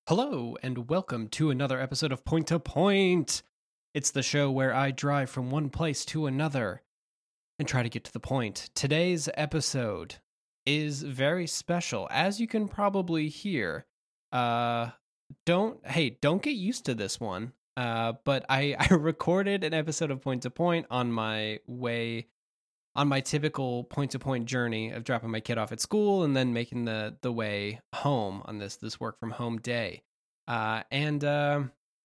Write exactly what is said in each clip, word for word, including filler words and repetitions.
Hello, and welcome to another episode of Point to Point. It's the show where I drive from one place to another and try to get to the point. Today's episode is very special, as you can probably hear. Uh, don't hey, don't get used to this one. Uh, but I I recorded an episode of Point to Point on my way on my typical point to point journey of dropping my kid off at school and then making the the way home on this this work from home day. Uh, and uh,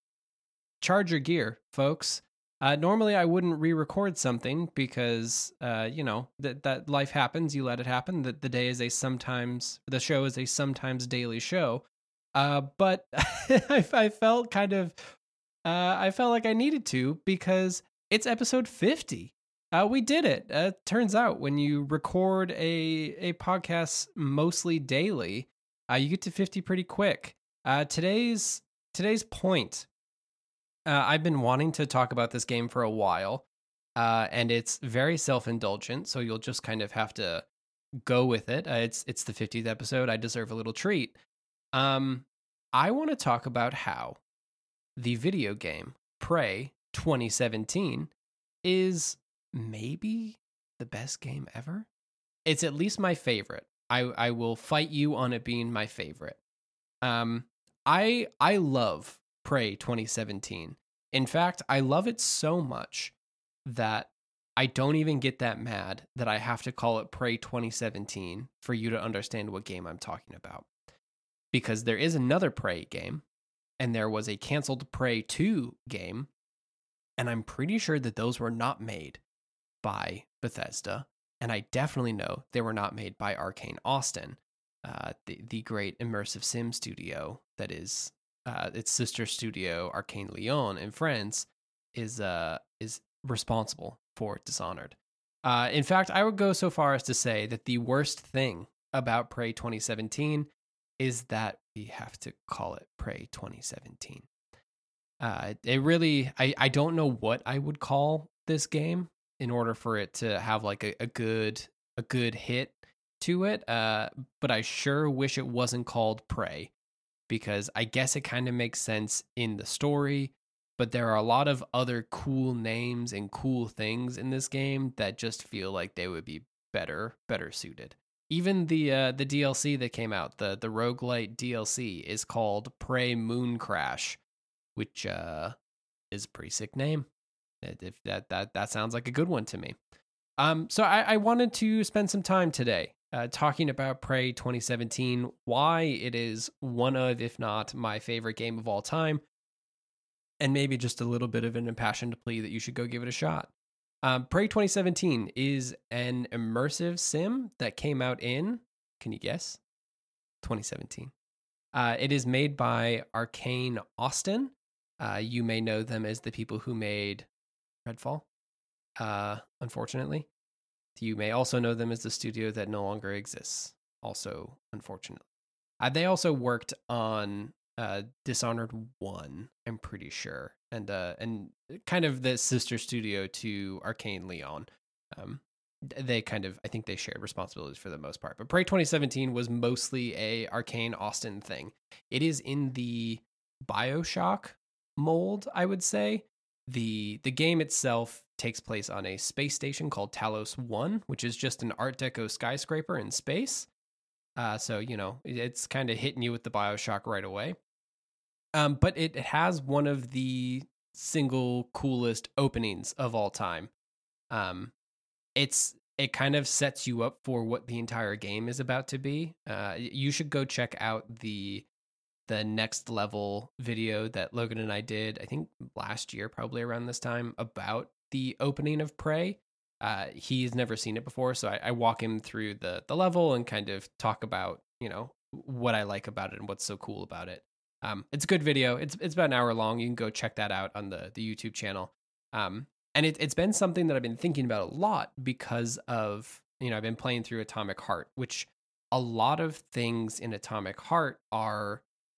charge your gear, folks. Uh, normally, I wouldn't re-record something because uh, you know that that life happens. You let it happen. That the day is a sometimes the show is a sometimes daily show. Uh, but I, I felt kind of uh, I felt like I needed to because it's episode fifty. Uh, we did it. Uh, turns out when you record a a podcast mostly daily, uh, you get to fifty pretty quick. Uh, today's today's point. Uh, I've been wanting to talk about this game for a while, uh, and it's very self indulgent. So you'll just kind of have to go with it. Uh, it's it's the fiftieth episode. I deserve a little treat. Um, I want to talk about how the video game Prey twenty seventeen is maybe the best game ever. It's at least my favorite. I I will fight you on it being my favorite. Um, I I love Prey twenty seventeen. In fact, I love it so much that I don't even get that mad that I have to call it Prey twenty seventeen for you to understand what game I'm talking about. Because there is another Prey game, and there was a canceled Prey two game, and I'm pretty sure that those were not made by Bethesda, and I definitely know they were not made by Arcane Austin, uh, the the great immersive sim studio that is uh, its sister studio, Arcane Lyon in France, is uh is responsible for Dishonored. Uh, in fact, I would go so far as to say that the worst thing about Prey twenty seventeen is that we have to call it Prey twenty seventeen. Uh, it really, I, I don't know what I would call this game in order for it to have like a, a good a good hit to it. Uh, but I sure wish it wasn't called Prey because I guess it kind of makes sense in the story. But there are a lot of other cool names and cool things in this game that just feel like they would be better better suited. Even the uh, the D L C that came out, the the roguelite D L C, is called Prey Moon Crash, which uh, is a pretty sick name. If that that that sounds like a good one to me. Um, so I, I wanted to spend some time today uh, talking about Prey twenty seventeen, why it is one of, if not my favorite game of all time, and maybe just a little bit of an impassioned plea that you should go give it a shot. Um, Prey twenty seventeen is an immersive sim that came out in, can you guess? twenty seventeen. Uh, it is made by Arcane Austin. Uh, you may know them as the people who made Redfall, uh, unfortunately. You may also know them as the studio that no longer exists, also, unfortunately. Uh, they also worked on uh, Dishonored one, I'm pretty sure, and uh, and kind of the sister studio to Arcane Lyon. Um, they kind of, I think they shared responsibilities for the most part. But Prey twenty seventeen was mostly a Arcane Austin thing. It is in the BioShock mold, I would say. The the game itself takes place on a space station called Talos one, which is just an Art Deco skyscraper in space. Uh, so, you know, it's kind of hitting you with the BioShock right away. Um, but it has one of the single coolest openings of all time. Um, it's it kind of sets you up for what the entire game is about to be. Uh, you should go check out the the next level video that Logan and I did, I think last year, probably around this time, about the opening of Prey. Uh, he's never seen it before, so I, I walk him through the the level and kind of talk about, you know, what I like about it and what's so cool about it. Um, it's a good video. It's it's about an hour long. You can go check that out on the the YouTube channel. Um, and it, it's been something that I've been thinking about a lot because of, you know, I've been playing through Atomic Heart, which a lot of things in Atomic Heart are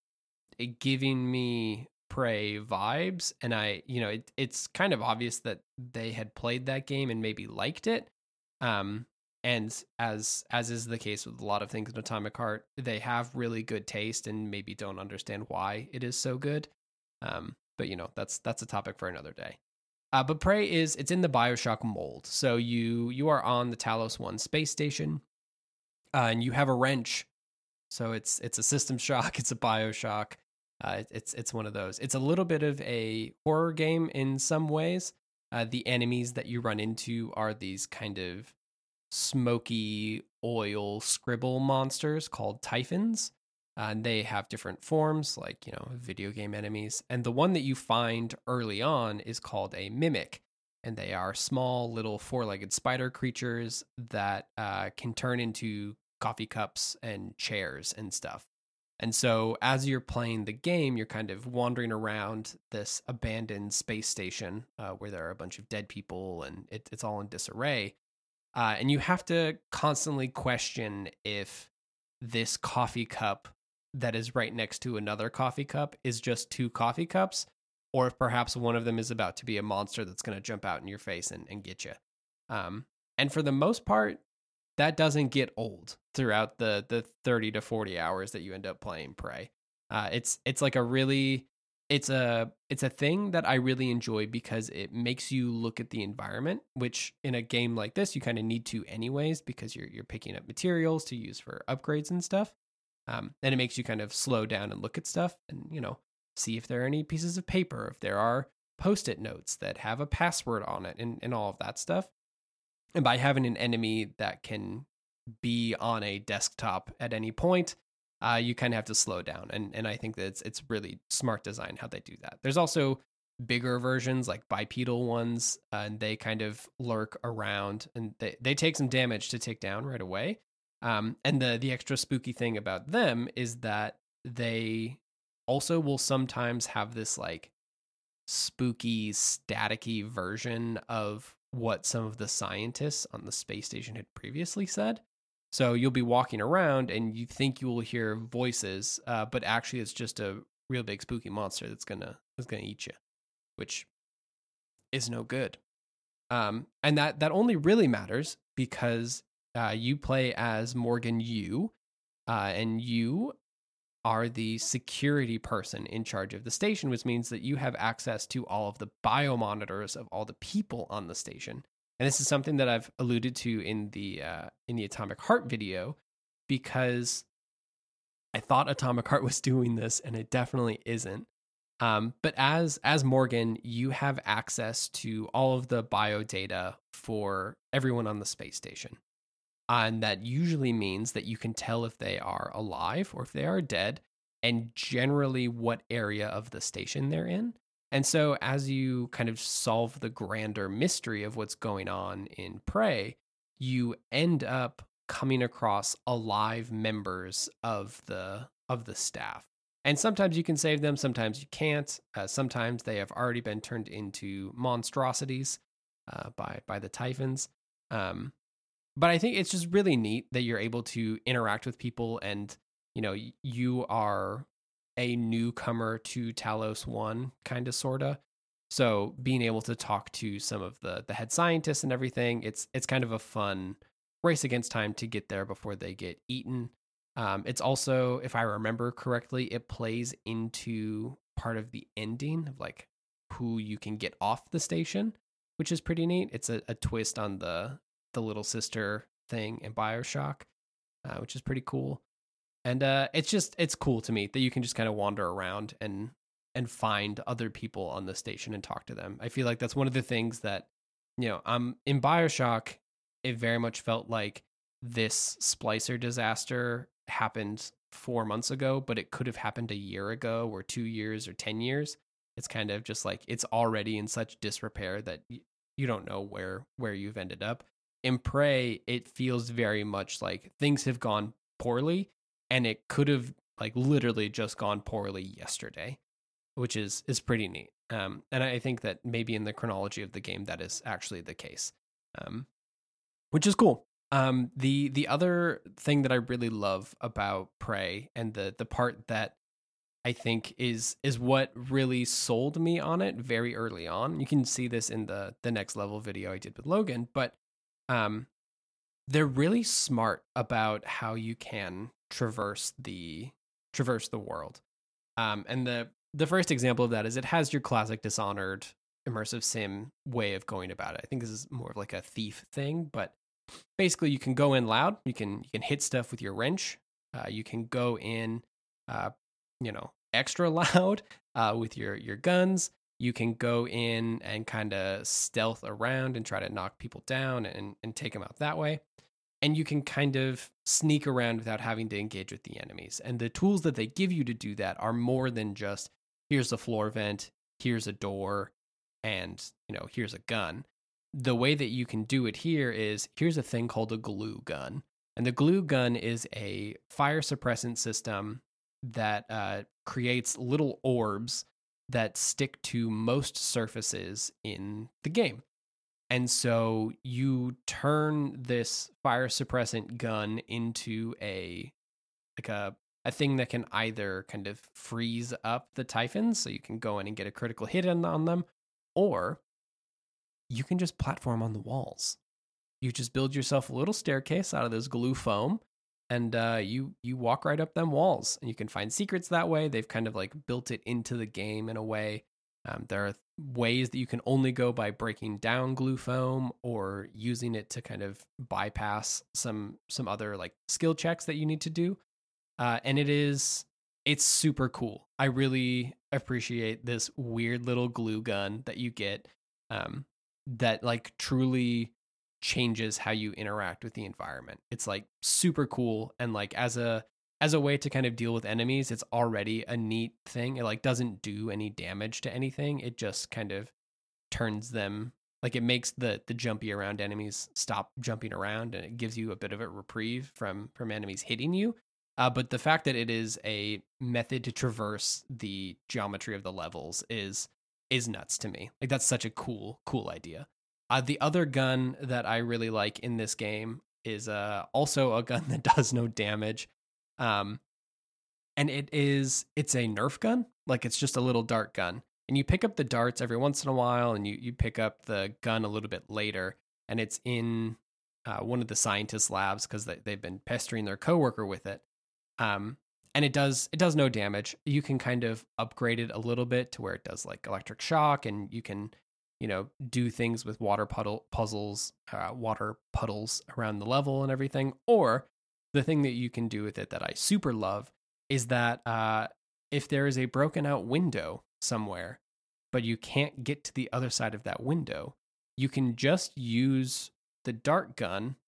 giving me Prey vibes, and I, you know, it, it's kind of obvious that they had played that game and maybe liked it. Um, and as as is the case with a lot of things in Atomic Heart, they have really good taste and maybe don't understand why it is so good. Um, but you know, that's that's a topic for another day. Uh, but Prey is it's in the BioShock mold. So you you are on the Talos One space station, uh, and you have a wrench. So it's it's a System Shock, it's a BioShock. Uh, it's it's one of those. It's a little bit of a horror game in some ways. Uh, the enemies that you run into are these kind of smoky oil scribble monsters called Typhons. Uh, and they have different forms, like, you know, video game enemies. And the one that you find early on is called a Mimic. And they are small, little four-legged spider creatures that uh, can turn into coffee cups and chairs and stuff. And so as you're playing the game, you're kind of wandering around this abandoned space station uh, where there are a bunch of dead people and it, it's all in disarray. Uh, and you have to constantly question if this coffee cup that is right next to another coffee cup is just two coffee cups, or if perhaps one of them is about to be a monster that's going to jump out in your face and, and get you. Um, and for the most part, that doesn't get old throughout the the thirty to forty hours that you end up playing Prey. Uh, it's it's like a really it's a it's a thing that I really enjoy because it makes you look at the environment, which in a game like this you kind of need to anyways because you're you're picking up materials to use for upgrades and stuff. Um, and it makes you kind of slow down and look at stuff and, you know, see if there are any pieces of paper, if there are post-it notes that have a password on it and, and all of that stuff. And by having an enemy that can be on a desktop at any point, uh, you kind of have to slow down. And and I think that it's, it's really smart design how they do that. There's also bigger versions like bipedal ones, uh, and they kind of lurk around and they, they take some damage to take down right away. Um, and the the extra spooky thing about them is that they also will sometimes have this like spooky, staticky version of what some of the scientists on the space station had previously said. So you'll be walking around and you think you will hear voices, uh, but actually it's just a real big spooky monster that's gonna that's gonna eat you, which is no good. Um, and that that only really matters because Uh, you play as Morgan Yu, uh, and you are the security person in charge of the station, which means that you have access to all of the biomonitors of all the people on the station. And this is something that I've alluded to in the uh, in the Atomic Heart video, because I thought Atomic Heart was doing this, and it definitely isn't. Um, but as as Morgan, you have access to all of the bio data for everyone on the space station. And that usually means that you can tell if they are alive or if they are dead, and generally what area of the station they're in. And so as you kind of solve the grander mystery of what's going on in Prey, you end up coming across alive members of the of the staff. And sometimes you can save them, sometimes you can't. Uh, sometimes they have already been turned into monstrosities uh, by by the Typhons. Um, But I think it's just really neat that you're able to interact with people and, you know, you are a newcomer to Talos One, kind of, sort of. So being able to talk to some of the the head scientists and everything, it's it's kind of a fun race against time to get there before they get eaten. Um, it's also, if I remember correctly, it plays into part of the ending of like who you can get off the station, which is pretty neat. It's a, a twist on the the little sister thing in BioShock, uh, which is pretty cool. And uh, it's just, it's cool to me that you can just kind of wander around and and find other people on the station and talk to them. I feel like that's one of the things that, you know, um, in BioShock, it very much felt like this splicer disaster happened four months ago, but it could have happened a year ago or two years or ten years. It's kind of just like, it's already in such disrepair that y- you don't know where where you've ended up. In Prey, it feels very much like things have gone poorly, and it could have like literally just gone poorly yesterday, which is is pretty neat. Um, and I think that maybe in the chronology of the game, that is actually the case, um, which is cool. Um, the the other thing that I really love about Prey, and the the part that I think is is what really sold me on it very early on. You can see this in the the next level video I did with Logan, but um, they're really smart about how you can traverse the traverse the world. Um, and the the first example of that is it has your classic Dishonored immersive sim way of going about it. I think this is more of like a thief thing, but basically you can go in loud, you can you can hit stuff with your wrench, uh, you can go in, uh, you know, extra loud uh, with your your guns. You can go in and kind of stealth around and try to knock people down and and take them out that way. And you can kind of sneak around without having to engage with the enemies. And the tools that they give you to do that are more than just here's a floor vent, here's a door, and you know, here's a gun. The way that you can do it here is here's a thing called a glue gun. And the glue gun is a fire suppressant system that uh, creates little orbs that stick to most surfaces in the game. And so you turn this fire suppressant gun into a like a a thing that can either kind of freeze up the Typhons, so you can go in and get a critical hit on, on them, or you can just platform on the walls. You just build yourself a little staircase out of this glue foam, and uh, you you walk right up them walls, and you can find secrets that way. They've kind of like built it into the game in a way. Um, there are ways that you can only go by breaking down glue foam or using it to kind of bypass some some other like skill checks that you need to do. Uh, and it is it's super cool. I really appreciate this weird little glue gun that you get um, that like truly changes how you interact with the environment. It's like super cool, and like as a as a way to kind of deal with enemies, it's already a neat thing. It like doesn't do any damage to anything. It just kind of turns them like it makes the the jumpy around enemies stop jumping around, and it gives you a bit of a reprieve from from enemies hitting you. Uh, but the fact that it is a method to traverse the geometry of the levels is is nuts to me. Like that's such a cool cool idea. Uh, the other gun that I really like in this game is uh, also a gun that does no damage. Um, and it is, it's a Nerf gun. Like it's just a little dart gun. And you pick up the darts every once in a while, and you, you pick up the gun a little bit later. And it's in uh, one of the scientist labs because they, they've been pestering their coworker with it. Um, and it does, it does no damage. You can kind of upgrade it a little bit to where it does like electric shock, and you can, you know, do things with water puddle puzzles, uh, water puddles around the level and everything. Or the thing that you can do with it that I super love is that uh, if there is a broken out window somewhere, but you can't get to the other side of that window, you can just use the dart gun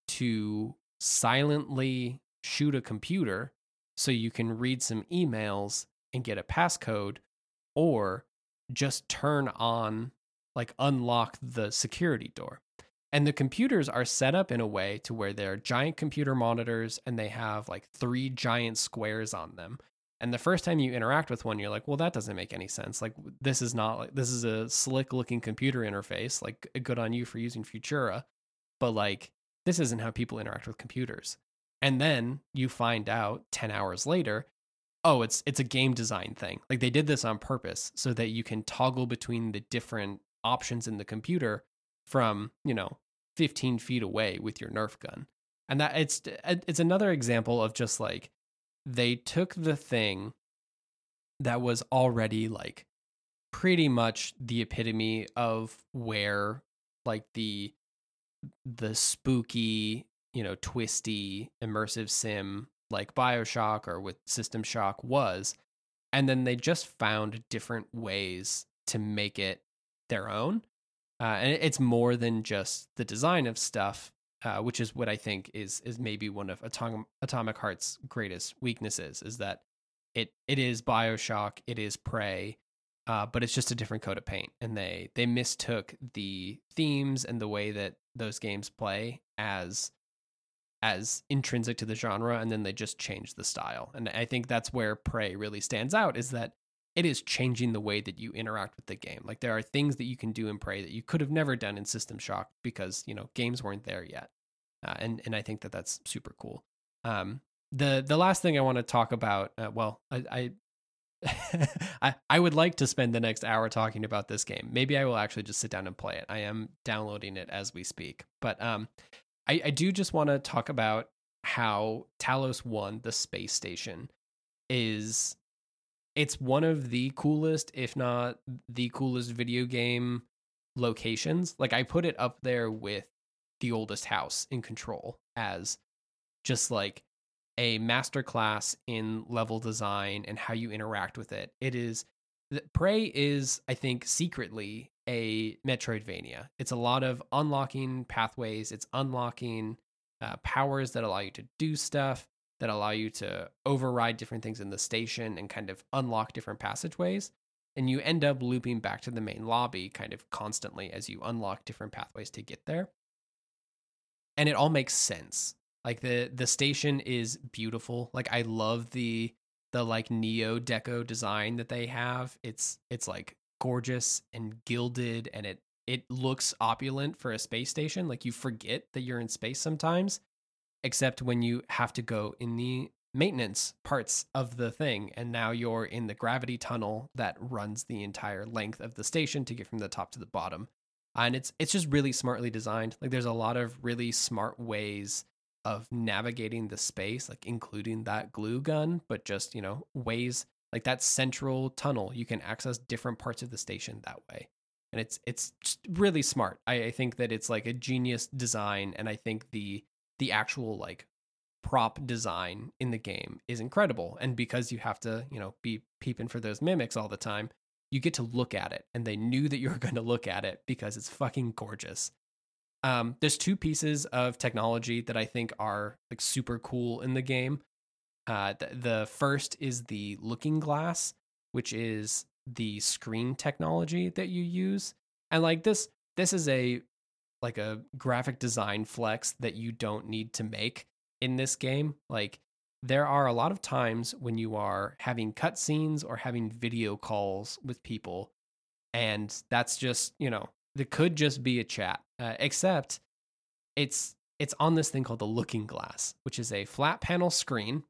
to silently shoot a computer so you can read some emails and get a passcode, or just turn on, like unlock the security door. And the computers are set up in a way to where they're giant computer monitors, and they have like three giant squares on them. And the first time you interact with one, you're like, well, that doesn't make any sense. Like, this is not like, this is a slick looking computer interface. Like, good on you for using Futura. But like, this isn't how people interact with computers. And then you find out ten hours later, oh, it's it's a game design thing. Like they did this on purpose so that you can toggle between the different options in the computer from, you know, fifteen feet away with your Nerf gun. And that it's it's another example of just like they took the thing that was already like pretty much the epitome of where like the the spooky, you know, twisty immersive sim like BioShock or with System Shock was, and then they just found different ways to make it their own. Uh, and it's more than just the design of stuff, uh, which is what I think is is maybe one of Atom- Atomic Heart's greatest weaknesses, is that it it is BioShock, it is Prey, uh, but it's just a different coat of paint. And they they mistook the themes and the way that those games play as as intrinsic to the genre, and then they just changed the style. And I think that's where Prey really stands out, is that it is changing the way that you interact with the game. Like there are things that you can do in Prey that you could have never done in System Shock because, you know, games weren't there yet. Uh, and, and I think that that's super cool. Um, the, the last thing I want to talk about, uh, well, I, I, I, I would like to spend the next hour talking about this game. Maybe I will actually just sit down and play it. I am downloading it as we speak, but, um, I, I do just want to talk about how Talos One, the space station, is it's one of the coolest, if not the coolest video game locations. Like I put it up there with the oldest house in Control as just like a masterclass in level design and how you interact with it. It is Prey is, I think, secretly a Metroidvania. It's a lot of unlocking pathways. It's unlocking uh, powers that allow you to do stuff, that allow you to override different things in the station and kind of unlock different passageways. And you end up looping back to the main lobby kind of constantly as you unlock different pathways to get there. And it all makes sense. Like the the station is beautiful. Like I love the the like neo deco design that they have. It's it's like gorgeous and gilded, and it it looks opulent for a space station. Like you forget that you're in space sometimes, except when you have to go in the maintenance parts of the thing, and now you're in the gravity tunnel that runs the entire length of the station to get from the top to the bottom. And it's it's just really smartly designed. Like there's a lot of really smart ways of navigating the space, like including that glue gun, but just, you know, ways like that central tunnel, you can access different parts of the station that way. And it's it's just really smart. I, I think that it's like a genius design, and I think the the actual like prop design in the game is incredible. And because you have to, you know, be peeping for those mimics all the time, you get to look at it, and they knew that you were going to look at it because it's fucking gorgeous. Um, there's two pieces of technology that I think are like super cool in the game. Uh, the, the first is the looking glass, which is the screen technology that you use. And like this, this is a like a graphic design flex that you don't need to make in this game. Like there are a lot of times when you are having cutscenes or having video calls with people, and that's just, you know, that could just be a chat, uh, except it's it's on this thing called the looking glass, which is a flat panel screen,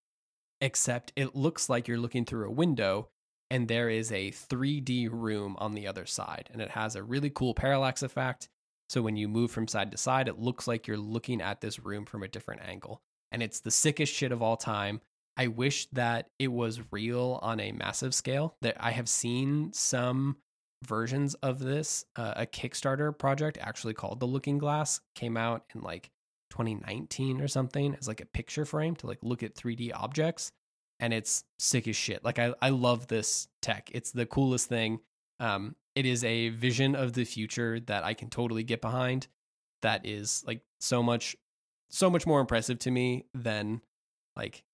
except it looks like you're looking through a window, and there is a three D room on the other side, and it has a really cool parallax effect. So when you move from side to side, it looks like you're looking at this room from a different angle, and it's the sickest shit of all time. I wish that it was real on a massive scale. That I have seen some versions of this. Uh, a Kickstarter project actually called The Looking Glass came out in like twenty nineteen or something as like a picture frame to like look at three D objects, and it's sick as shit. Like I, I love this tech. It's the coolest thing. Um, it is a vision of the future that I can totally get behind. That is like so much, so much more impressive to me than like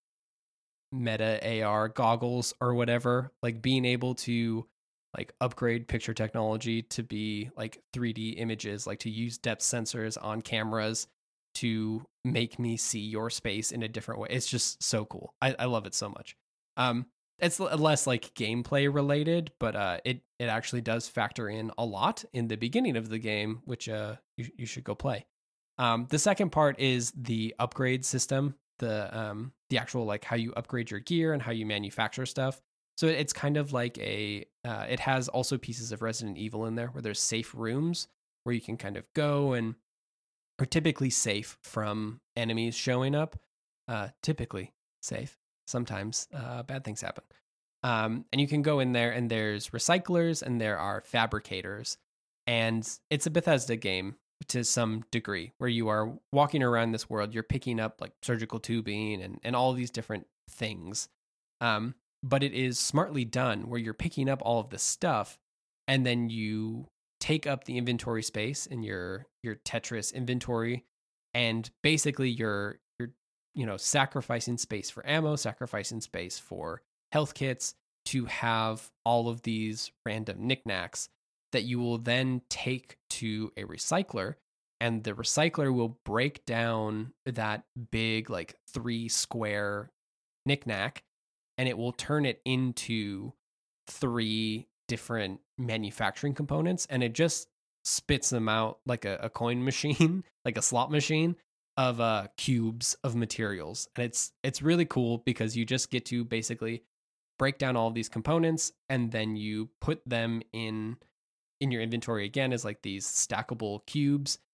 Meta A R goggles or whatever. Like being able to like upgrade picture technology to be like three D images, like to use depth sensors on cameras to make me see your space in a different way. It's just so cool. I, I love it so much. Um, it's less like gameplay related, but uh, it it actually does factor in a lot in the beginning of the game, which uh you you should go play. Um, the second part is the upgrade system, the um the actual like how you upgrade your gear and how you manufacture stuff. So it's kind of like a, uh, it has also pieces of Resident Evil in there where there's safe rooms where you can kind of go and are typically safe from enemies showing up. Uh, typically safe. Sometimes uh, bad things happen. Um, and you can go in there, and there's recyclers and there are fabricators. And it's a Bethesda game to some degree where you are walking around this world. You're picking up like surgical tubing and, and all these different things. Um, but it is smartly done where you're picking up all of this stuff, and then you take up the inventory space in your your Tetris inventory, and basically you're you're you know sacrificing space for ammo, sacrificing space for health kits to have all of these random knickknacks that you will then take to a recycler, and the recycler will break down that big like three square knickknack, and it will turn it into three different manufacturing components, and it just spits them out like a, a coin machine, like a slot machine of uh, cubes of materials. And it's it's really cool because you just get to basically break down all of these components, and then you put them in in your inventory again as like these stackable cubes,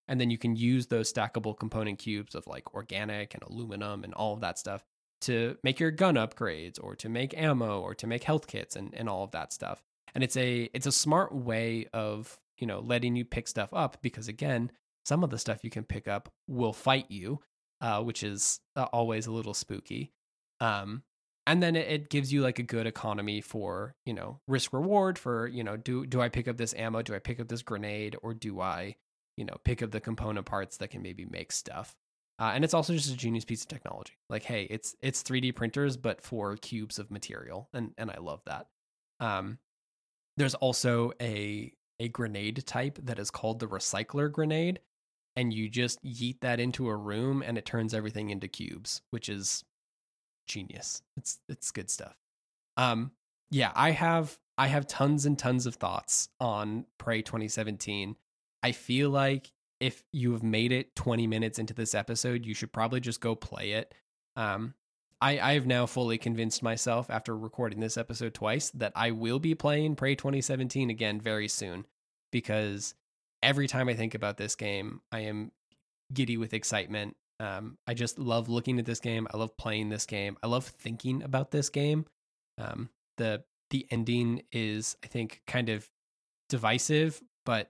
And then you can use those stackable component cubes of like organic and aluminum and all of that stuff to make your gun upgrades or to make ammo or to make health kits and, and all of that stuff. And it's a it's a smart way of, you know, letting you pick stuff up because again, some of the stuff you can pick up will fight you, uh, which is uh, always a little spooky. Um, and then it, it gives you like a good economy for, you know, risk reward for, you know, do do I pick up this ammo? Do I pick up this grenade? Or do I, you know, pick up the component parts that can maybe make stuff? Uh, and it's also just a genius piece of technology. Like, hey, it's it's three D printers, but for cubes of material, and and I love that. Um, there's also a a grenade type that is called the recycler grenade, and you just yeet that into a room, and it turns everything into cubes, which is genius. It's it's good stuff. Um, yeah, I have I have tons and tons of thoughts on Prey twenty seventeen. I feel like if you have made it twenty minutes into this episode, you should probably just go play it. Um, I, I have now fully convinced myself after recording this episode twice that I will be playing Prey twenty seventeen again very soon because every time I think about this game, I am giddy with excitement. Um, I just love looking at this game. I love playing this game. I love thinking about this game. Um, the the ending is, I think, kind of divisive, but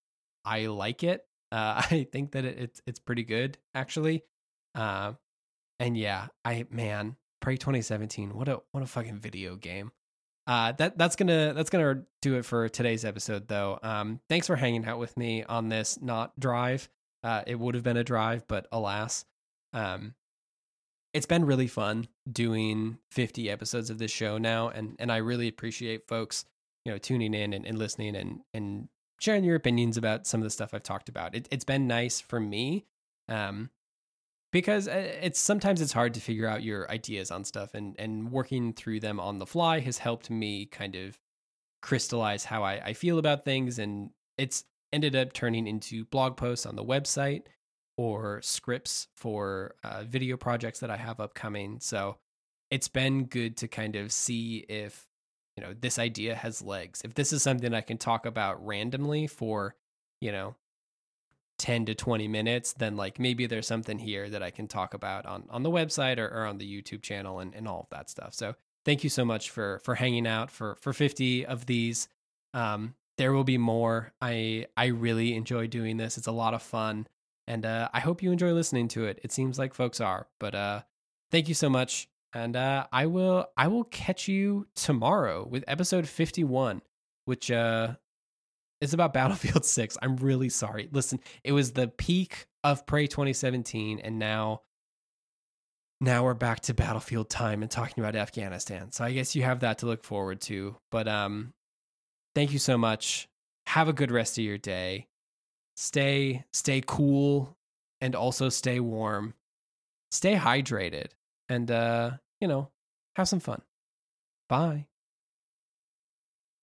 I like it. Uh, I think that it, it's it's pretty good actually. Uh, and yeah, I man, Prey twenty seventeen. What a what a fucking video game. Uh, that that's gonna that's gonna do it for today's episode though. Um, thanks for hanging out with me on this not drive. Uh, it would have been a drive, but alas, um, it's been really fun doing fifty episodes of this show now, and and I really appreciate folks, you know, tuning in and, and listening and and sharing your opinions about some of the stuff I've talked about. It, it's been nice for me, um, because it's sometimes it's hard to figure out your ideas on stuff, and and working through them on the fly has helped me kind of crystallize how I, I feel about things, and it's ended up turning into blog posts on the website or scripts for uh, video projects that I have upcoming. So it's been good to kind of see if, you know, this idea has legs. If this is something I can talk about randomly for, you know, ten to twenty minutes, then like maybe there's something here that I can talk about on, on the website or, or on the YouTube channel and, and all of that stuff. So thank you so much for, for hanging out for, for fifty of these. Um, there will be more. I, I really enjoy doing this. It's a lot of fun, and uh, I hope you enjoy listening to it. It seems like folks are, but uh, thank you so much. And uh, I will I will catch you tomorrow with episode fifty-one, which uh, is about Battlefield six. I'm really sorry. Listen, it was the peak of Prey twenty seventeen, and now now we're back to Battlefield time and talking about Afghanistan. So I guess you have that to look forward to. But um, thank you so much. Have a good rest of your day. Stay stay cool and also stay warm. Stay hydrated. And, uh, you know, have some fun. Bye.